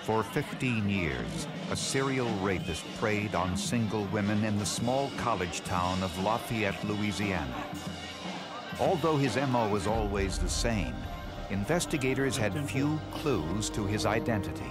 For 15 years, a serial rapist preyed on single women in the small college town of Lafayette, Louisiana. Although his MO was always the same, investigators had few clues to his identity.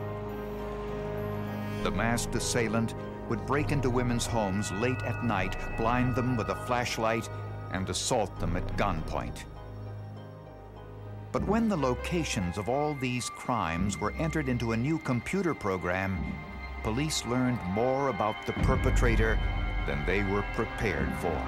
The masked assailant would break into women's homes late at night, blind them with a flashlight, and assault them at gunpoint. But when the locations of all these crimes were entered into a new computer program, police learned more about the perpetrator than they were prepared for.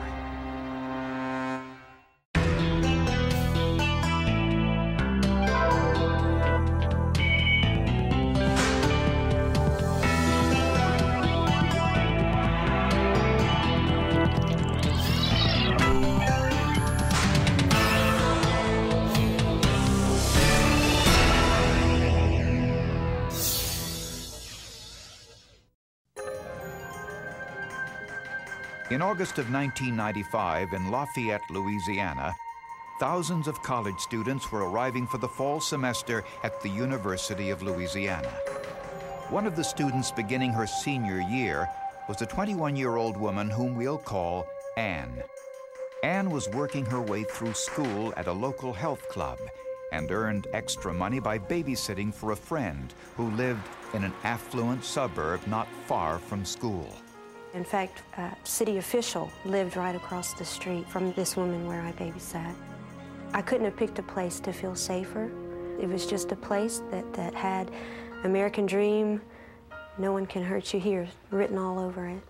In August of 1995, in Lafayette, Louisiana, thousands of college students were arriving for the fall semester at the University of Louisiana. One of the students beginning her senior year was a 21-year-old woman whom we'll call Anne. Anne was working her way through school at a local health club and earned extra money by babysitting for a friend who lived in an affluent suburb not far from school. In fact, a city official lived right across the street from this woman where I babysat. I couldn't have picked a place to feel safer. It was just a place that had American dream, no one can hurt you here, written all over it.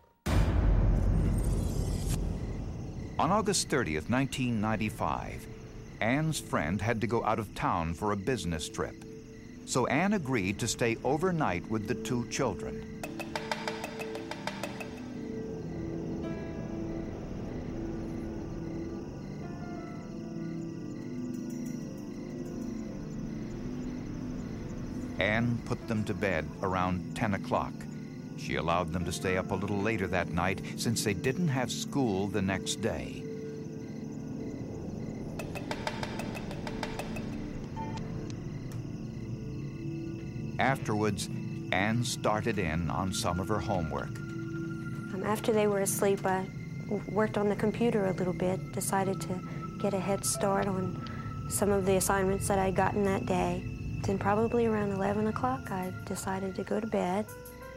On August 30th, 1995, Anne's friend had to go out of town for a business trip. So Anne agreed to stay overnight with the two children. Anne put them to bed around 10 o'clock. She allowed them to stay up a little later that night since they didn't have school the next day. Afterwards, Anne started in on some of her homework. After they were asleep, I worked on the computer a little bit, decided to get a head start on some of the assignments that I'd gotten that day. Then probably around 11 o'clock, I decided to go to bed.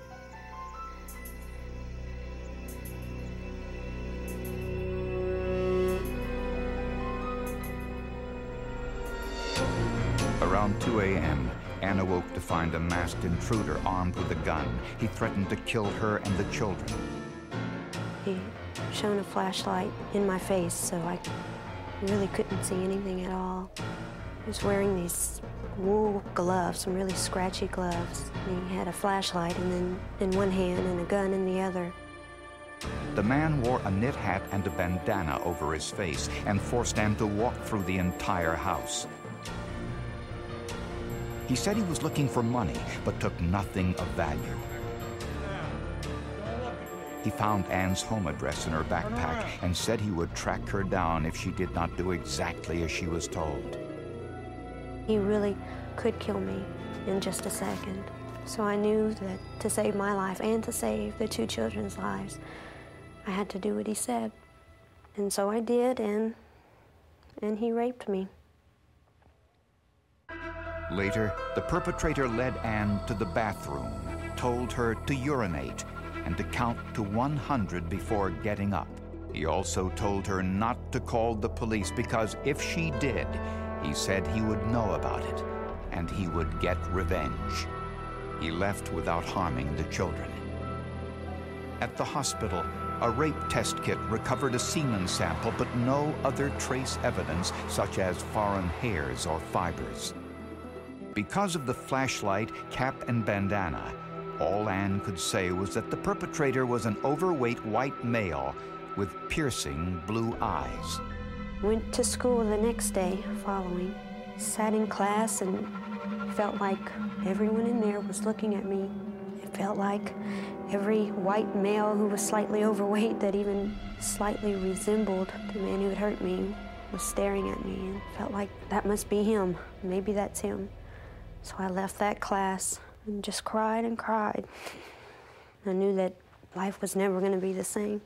Around 2 a.m., Anne awoke to find a masked intruder armed with a gun. He threatened to kill her and the children. He shone a flashlight in my face, so I really couldn't see anything at all. He was wearing these wool gloves, some really scratchy gloves. And he had a flashlight in one hand and a gun in the other. The man wore a knit hat and a bandana over his face and forced Anne to walk through the entire house. He said he was looking for money, but took nothing of value. He found Anne's home address in her backpack and said he would track her down if she did not do exactly as she was told. He really could kill me in just a second. So I knew that to save my life and to save the two children's lives, I had to do what he said. And so I did, and he raped me. Later, the perpetrator led Anne to the bathroom, told her to urinate and to count to 100 before getting up. He also told her not to call the police because if she did, he said he would know about it, and he would get revenge. He left without harming the children. At the hospital, a rape test kit recovered a semen sample, but no other trace evidence, such as foreign hairs or fibers. Because of the flashlight, cap, and bandana, all Anne could say was that the perpetrator was an overweight white male with piercing blue eyes. Went to school the next day following, sat in class and felt like everyone in there was looking at me. It felt like every white male who was slightly overweight that even slightly resembled the man who had hurt me was staring at me, and felt like that must be him. Maybe that's him. So I left that class and just cried and cried. I knew that life was never going to be the same.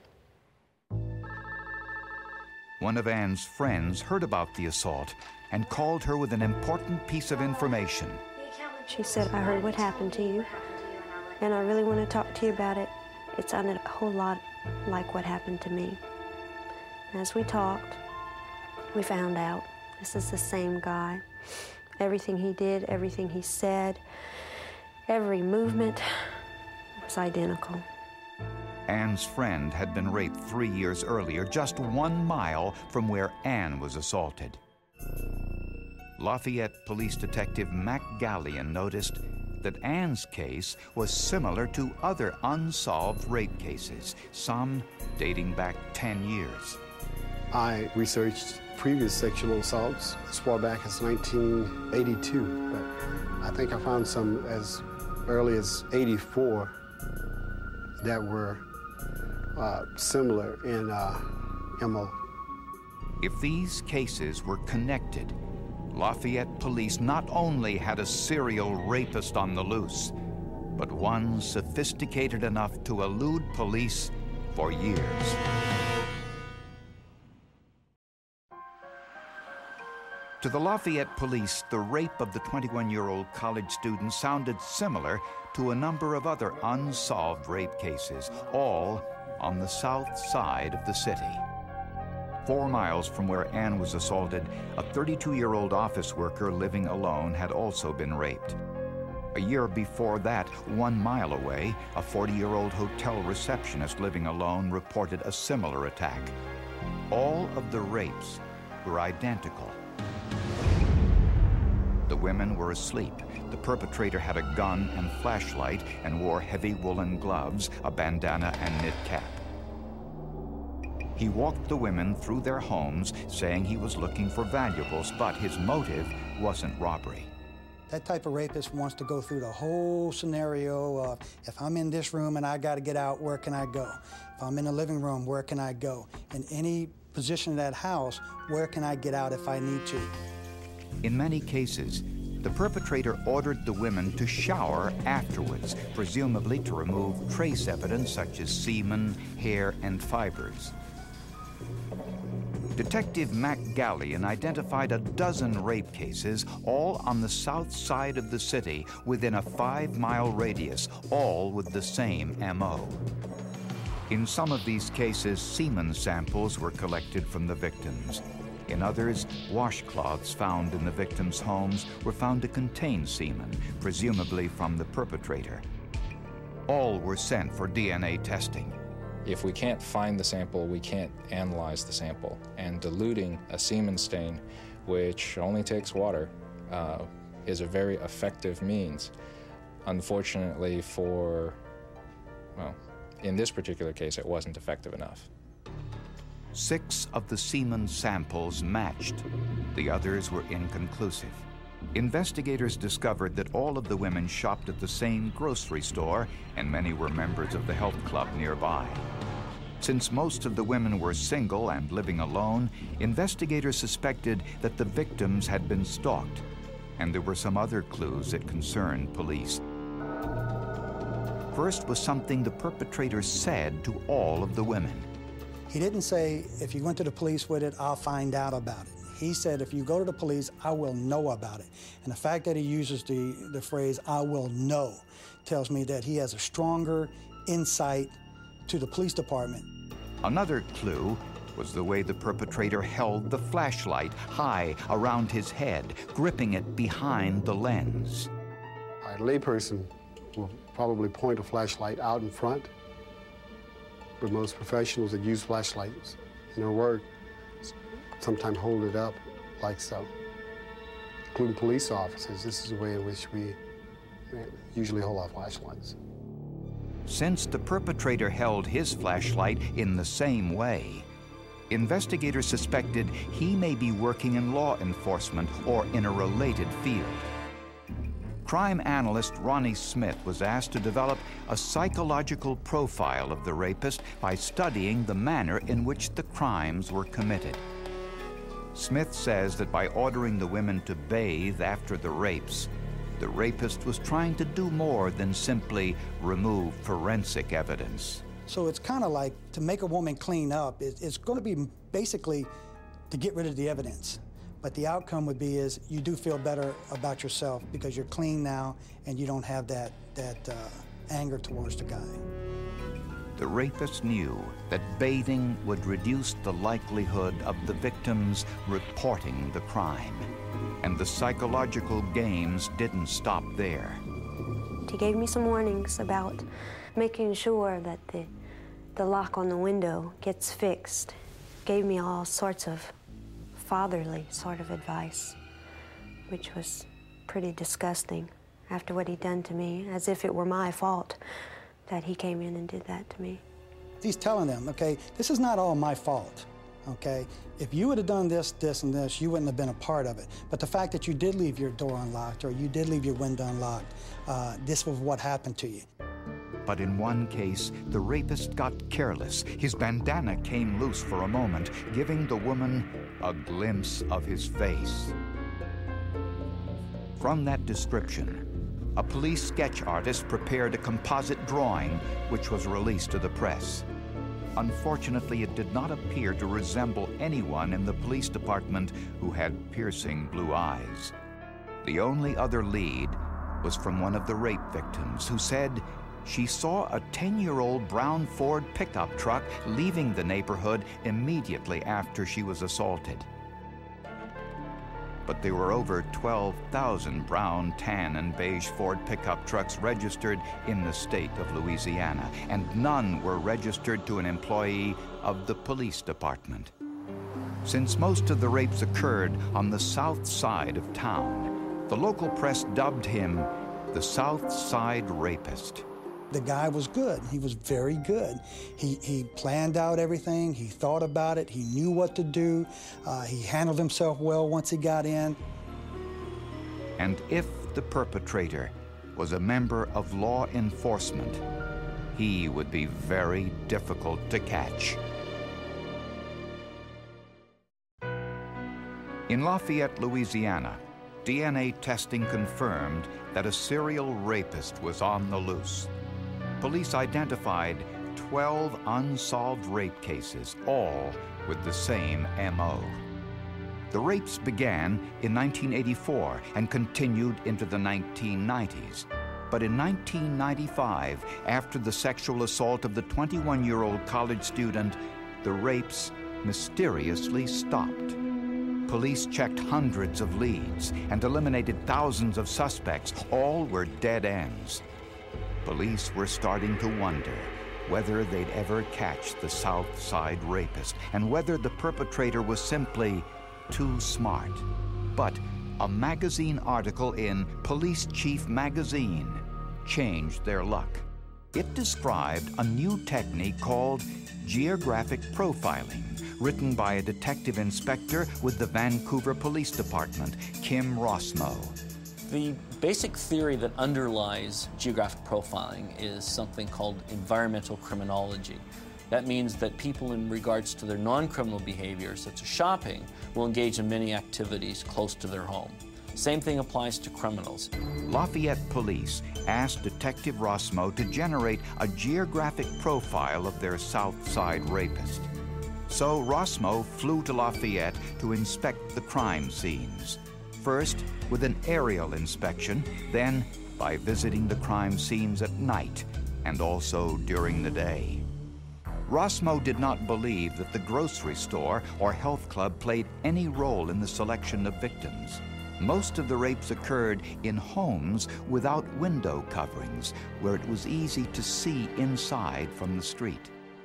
One of Ann's friends heard about the assault and called her with an important piece of information. She said, I heard what happened to you, and I really want to talk to you about it. It sounded a whole lot like what happened to me. As we talked, we found out this is the same guy. Everything he did, everything he said, every movement was identical. Ann's friend had been raped 3 years earlier, just 1 mile from where Ann was assaulted. Lafayette Police Detective Mac Gallion noticed that Ann's case was similar to other unsolved rape cases, some dating back 10 years. I researched previous sexual assaults as far back as 1982, but I think I found some as early as 84 that were similar in MO. If these cases were connected, Lafayette police not only had a serial rapist on the loose, but one sophisticated enough to elude police for years. To the Lafayette police, the rape of the 21-year-old college student sounded similar to a number of other unsolved rape cases, all on the south side of the city. 4 miles from where Ann was assaulted, a 32-year-old office worker living alone had also been raped. A year before that, 1 mile away, a 40-year-old hotel receptionist living alone reported a similar attack. All of the rapes were identical. The women were asleep. The perpetrator had a gun and flashlight and wore heavy woolen gloves, a bandana and knit cap. He walked the women through their homes, saying he was looking for valuables, but his motive wasn't robbery. That type of rapist wants to go through the whole scenario of, if I'm in this room and I got to get out, where can I go? If I'm in the living room, where can I go? In any position in that house, where can I get out if I need to? In many cases, the perpetrator ordered the women to shower afterwards, presumably to remove trace evidence such as semen, hair, and fibers. Detective Mac Gallion identified a dozen rape cases, all on the south side of the city, within a 5-mile radius, all with the same MO. In some of these cases, semen samples were collected from the victims. In others, washcloths found in the victims' homes were found to contain semen, presumably from the perpetrator. All were sent for DNA testing. If we can't find the sample, we can't analyze the sample. And diluting a semen stain, which only takes water, is a very effective means. Unfortunately in this particular case, it wasn't effective enough. 6 of the semen samples matched. The others were inconclusive. Investigators discovered that all of the women shopped at the same grocery store, and many were members of the health club nearby. Since most of the women were single and living alone, investigators suspected that the victims had been stalked, and there were some other clues that concerned police. First was something the perpetrator said to all of the women. He didn't say, if you went to the police with it, I'll find out about it. He said, if you go to the police, I will know about it. And the fact that he uses the phrase, I will know, tells me that he has a stronger insight to the police department. Another clue was the way the perpetrator held the flashlight high around his head, gripping it behind the lens. A layperson will probably point a flashlight out in front, but most professionals that use flashlights in their work sometimes hold it up like so. Including police officers, this is the way in which we usually hold our flashlights. Since the perpetrator held his flashlight in the same way, investigators suspected he may be working in law enforcement or in a related field. Crime analyst Ronnie Smith was asked to develop a psychological profile of the rapist by studying the manner in which the crimes were committed. Smith says that by ordering the women to bathe after the rapes, the rapist was trying to do more than simply remove forensic evidence. So it's kind of like to make a woman clean up, it's going to be basically to get rid of the evidence. But the outcome would be is you do feel better about yourself because you're clean now and you don't have that anger towards the guy. The rapist knew that bathing would reduce the likelihood of the victims reporting the crime. And the psychological games didn't stop there. He gave me some warnings about making sure that the lock on the window gets fixed. Gave me all sorts of fatherly sort of advice, which was pretty disgusting after what he'd done to me, as if it were my fault that he came in and did that to me. He's telling them, okay, this is not all my fault, okay? If you would have done this, this, and this, you wouldn't have been a part of it. But the fact that you did leave your door unlocked or you did leave your window unlocked, this was what happened to you. But in one case, the rapist got careless. His bandana came loose for a moment, giving the woman a glimpse of his face. From that description, a police sketch artist prepared a composite drawing, which was released to the press. Unfortunately, it did not appear to resemble anyone in the police department who had piercing blue eyes. The only other lead was from one of the rape victims, who said she saw a 10-year-old brown Ford pickup truck leaving the neighborhood immediately after she was assaulted. But there were over 12,000 brown, tan, and beige Ford pickup trucks registered in the state of Louisiana, and none were registered to an employee of the police department. Since most of the rapes occurred on the south side of town, the local press dubbed him the South Side Rapist. The guy was good. He was very good. He planned out everything. He thought about it. He knew what to do. He handled himself well once he got in. And if the perpetrator was a member of law enforcement, he would be very difficult to catch. In Lafayette, Louisiana, DNA testing confirmed that a serial rapist was on the loose. Police identified 12 unsolved rape cases, all with the same M.O. The rapes began in 1984 and continued into the 1990s. But in 1995, after the sexual assault of the 21-year-old college student, the rapes mysteriously stopped. Police checked hundreds of leads and eliminated thousands of suspects. All were dead ends. Police were starting to wonder whether they'd ever catch the South Side Rapist and whether the perpetrator was simply too smart. But a magazine article in Police Chief Magazine changed their luck. It described a new technique called geographic profiling, written by a detective inspector with the Vancouver Police Department, Kim Rossmo. The basic theory that underlies geographic profiling is something called environmental criminology. That means that people, in regards to their non-criminal behavior, such as shopping, will engage in many activities close to their home. Same thing applies to criminals. Lafayette Police asked Detective Rossmo to generate a geographic profile of their South Side Rapist. So Rossmo flew to Lafayette to inspect the crime scenes. First with an aerial inspection, then by visiting the crime scenes at night and also during the day. Rossmo did not believe that the grocery store or health club played any role in the selection of victims. Most of the rapes occurred in homes without window coverings, where it was easy to see inside from the street.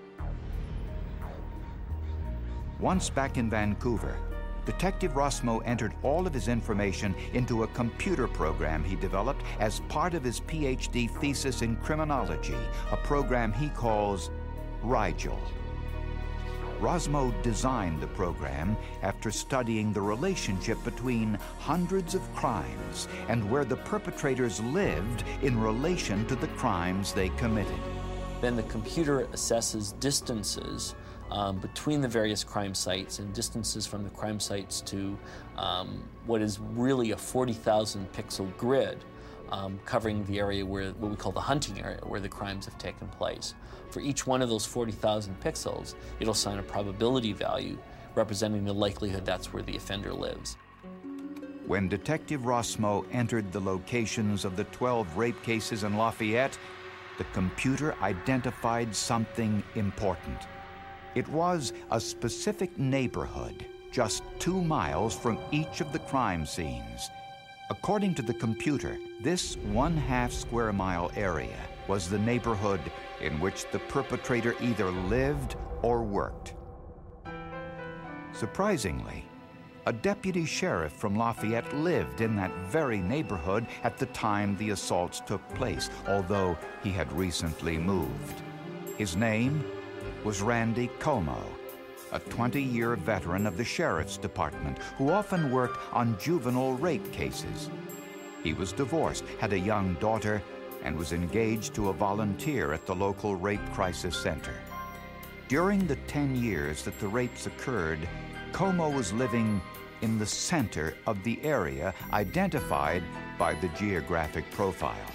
Once back in Vancouver, Detective Rossmo entered all of his information into a computer program he developed as part of his PhD thesis in criminology, a program he calls Rigel. Rossmo designed the program after studying the relationship between hundreds of crimes and where the perpetrators lived in relation to the crimes they committed. Then the computer assesses distances between the various crime sites and distances from the crime sites to what is really a 40,000 pixel grid covering the area where, what we call the hunting area, where the crimes have taken place. For each one of those 40,000 pixels, it'll assign a probability value representing the likelihood that's where the offender lives. When Detective Rossmo entered the locations of the 12 rape cases in Lafayette, the computer identified something important. It was a specific neighborhood just 2 miles from each of the crime scenes. According to the computer, this 1/2 square mile area was the neighborhood in which the perpetrator either lived or worked. Surprisingly, a deputy sheriff from Lafayette lived in that very neighborhood at the time the assaults took place, although he had recently moved. His name was Randy Como, a 20-year veteran of the sheriff's department who often worked on juvenile rape cases. He was divorced, had a young daughter, and was engaged to a volunteer at the local rape crisis center. During the 10 years that the rapes occurred, Como was living in the center of the area identified by the geographic profile.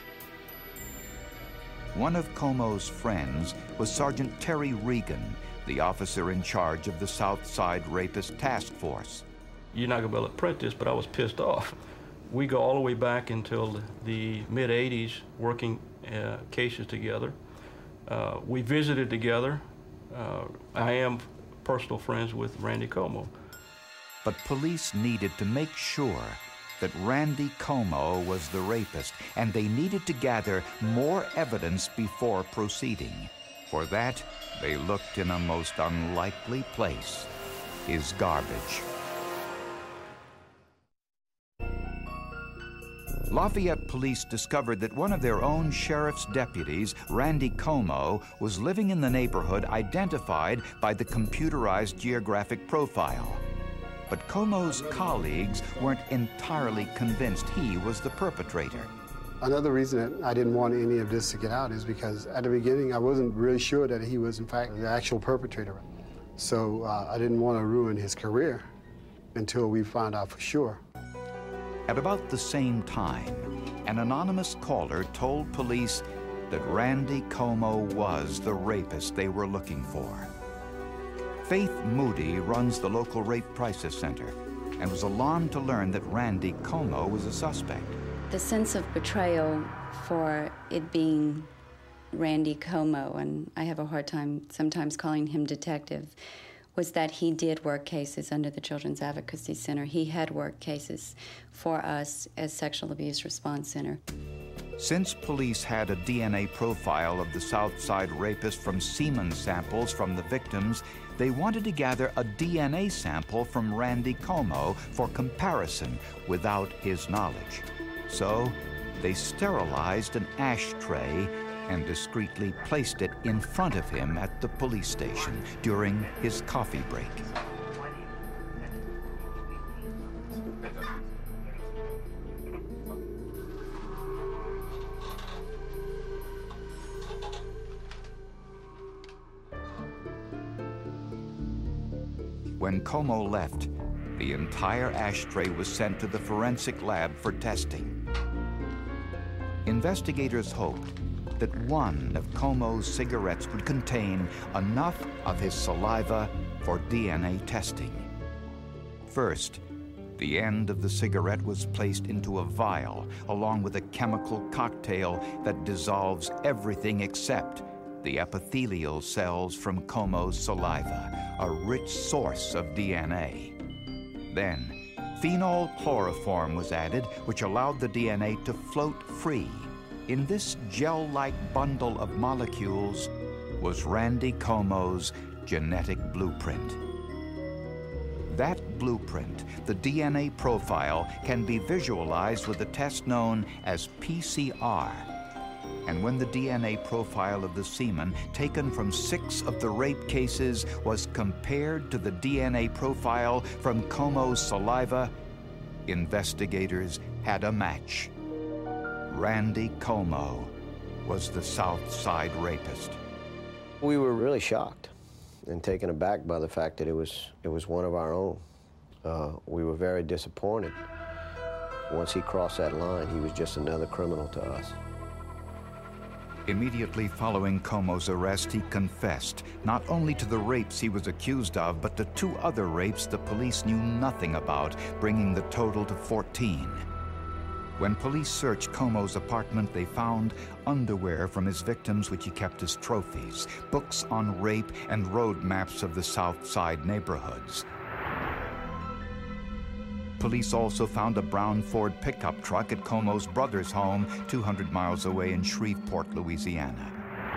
One of Como's friends was Sergeant Terry Regan, the officer in charge of the South Side Rapist Task Force. You're not gonna be able to print this, but I was pissed off. We go all the way back until the mid-'80s working cases together. We visited together. I am personal friends with Randy Como. But police needed to make sure that Randy Como was the rapist, and they needed to gather more evidence before proceeding. For that, they looked in a most unlikely place, his garbage. Lafayette police discovered that one of their own sheriff's deputies, Randy Como, was living in the neighborhood identified by the computerized geographic profile. But Como's colleagues weren't entirely convinced he was the perpetrator. Another reason that I didn't want any of this to get out is because at the beginning I wasn't really sure that he was in fact the actual perpetrator. So I didn't want to ruin his career until we found out for sure. At about the same time, an anonymous caller told police that Randy Como was the rapist they were looking for. Faith Moody runs the local rape crisis center and was alarmed to learn that Randy Como was a suspect. The sense of betrayal for it being Randy Como, and I have a hard time sometimes calling him detective, was that he did work cases under the Children's Advocacy Center. He had worked cases for us as Sexual Abuse Response Center. Since police had a DNA profile of the South Side rapist from semen samples from the victims, they wanted to gather a DNA sample from Randy Como for comparison without his knowledge. So they sterilized an ashtray and discreetly placed it in front of him at the police station during his coffee break. When Como left, the entire ashtray was sent to the forensic lab for testing. Investigators hoped that one of Como's cigarettes would contain enough of his saliva for DNA testing. First, the end of the cigarette was placed into a vial along with a chemical cocktail that dissolves everything except the epithelial cells from Como's saliva, a rich source of DNA. Then, phenol chloroform was added, which allowed the DNA to float free. In this gel-like bundle of molecules was Randy Como's genetic blueprint. That blueprint, the DNA profile, can be visualized with a test known as PCR. And when the DNA profile of the semen taken from 6 of the rape cases was compared to the DNA profile from Como's saliva, investigators had a match. Randy Como was the South Side rapist. We were really shocked and taken aback by the fact that it was one of our own. We were very disappointed. Once he crossed that line, he was just another criminal to us. Immediately following Comeau's arrest, he confessed not only to the rapes he was accused of, but to 2 other rapes the police knew nothing about, bringing the total to 14. When police searched Comeau's apartment, they found underwear from his victims which he kept as trophies, books on rape, and road maps of the South Side neighborhoods. Police also found a brown Ford pickup truck at Comeau's brother's home, 200 miles away in Shreveport, Louisiana.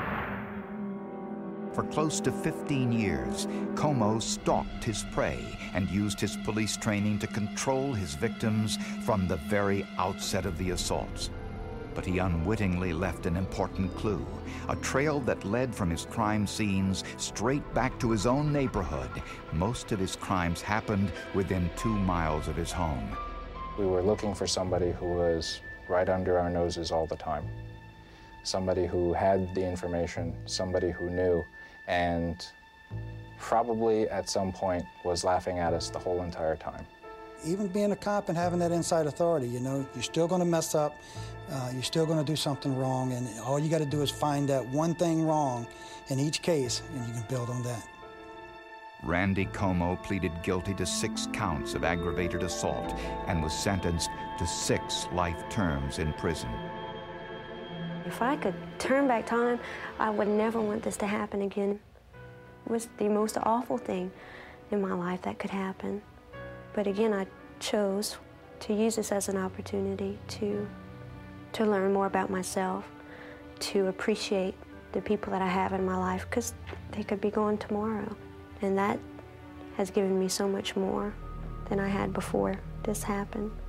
For close to 15 years, Comeau stalked his prey and used his police training to control his victims from the very outset of the assaults. But he unwittingly left an important clue, a trail that led from his crime scenes straight back to his own neighborhood. Most of his crimes happened within 2 miles of his home. We were looking for somebody who was right under our noses all the time. Somebody who had the information, somebody who knew, and probably at some point was laughing at us the whole entire time. Even being a cop and having that inside authority, you know, you're still going to mess up, you're still going to do something wrong, and all you got to do is find that one thing wrong in each case, and you can build on that. Randy Comeau pleaded guilty to 6 counts of aggravated assault and was sentenced to 6 life terms in prison. If I could turn back time, I would never want this to happen again. It was the most awful thing in my life that could happen. But again, I chose to use this as an opportunity to learn more about myself, to appreciate the people that I have in my life, because they could be gone tomorrow. And that has given me so much more than I had before this happened.